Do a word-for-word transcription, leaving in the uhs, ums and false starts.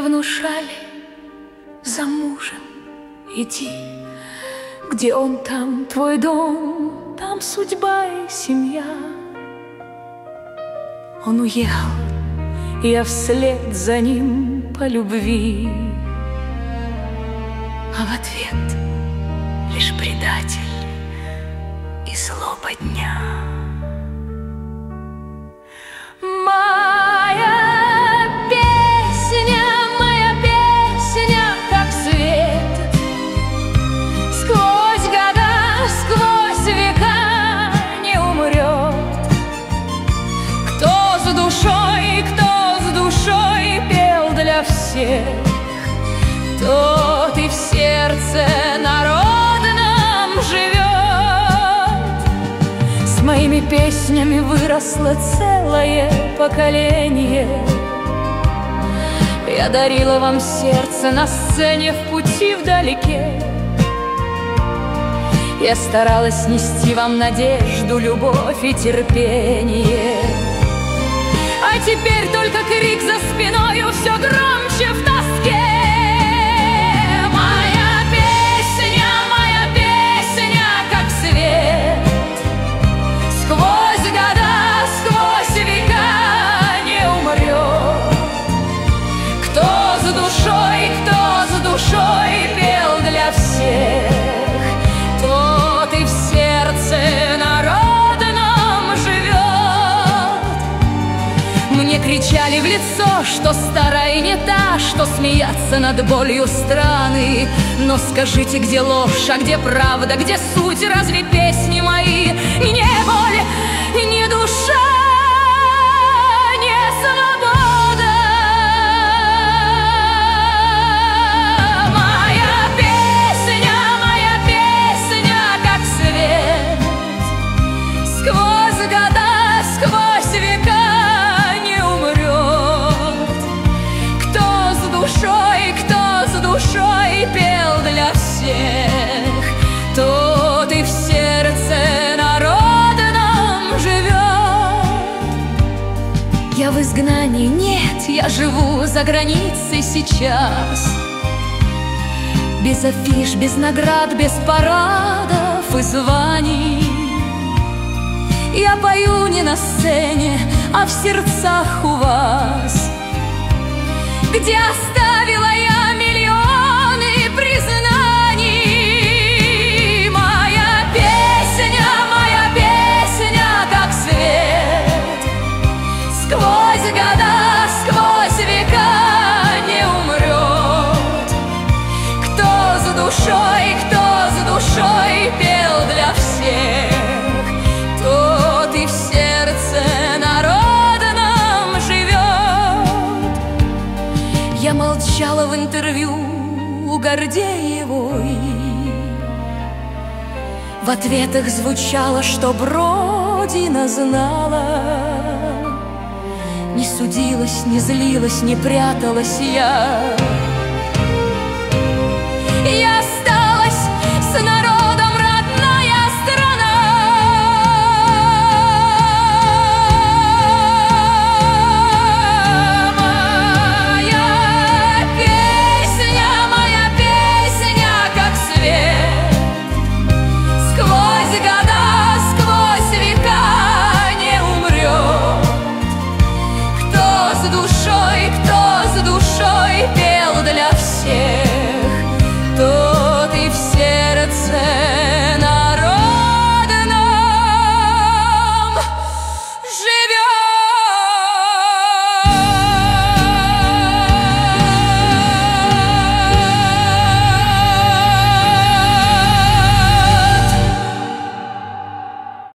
внушали: за мужем иди, где он, там твой дом, там судьба и семья. Он уехал, и я вслед за ним по любви, а в ответ лишь предатель и злободня. Тот и в сердце народном живет. С моими песнями выросло целое поколение. Я дарила вам сердце на сцене, в пути вдалеке. Я старалась нести вам надежду, любовь и терпение. А теперь только крик за спиною все громче в тоске. Моя песня, моя песня, как свет, сквозь года, сквозь века не умрет. Кто с душой, кто с душой пел для всех, тот и в сердце народном живет. Мне кричали в лицо, что старая и не та, что смеяться над болью страны. Но скажите, где ложь, а где правда, где суть? Разве песни мои не боль, не душа, не свобода? Моя песня, моя песня, как свет, сквозь года, сквозь века. Кто с душой пел для всех, тот и в сердце народном живет. Я в изгнании, нет, я живу за границей сейчас. Без афиш, без наград, без парадов и званий. Я пою не на сцене, а в сердцах у вас, где оставила я миллионы признаний. Моя песня, моя песня, как свет, сквозь года, сквозь века не умрет. Кто с душой, кто с душой пел для всех, тот и в сердце народном живет. Я молчала в интервью у Гордеевой. В ответах звучало, что Родина знала. Не судилась, не злилась, не пряталась я. Я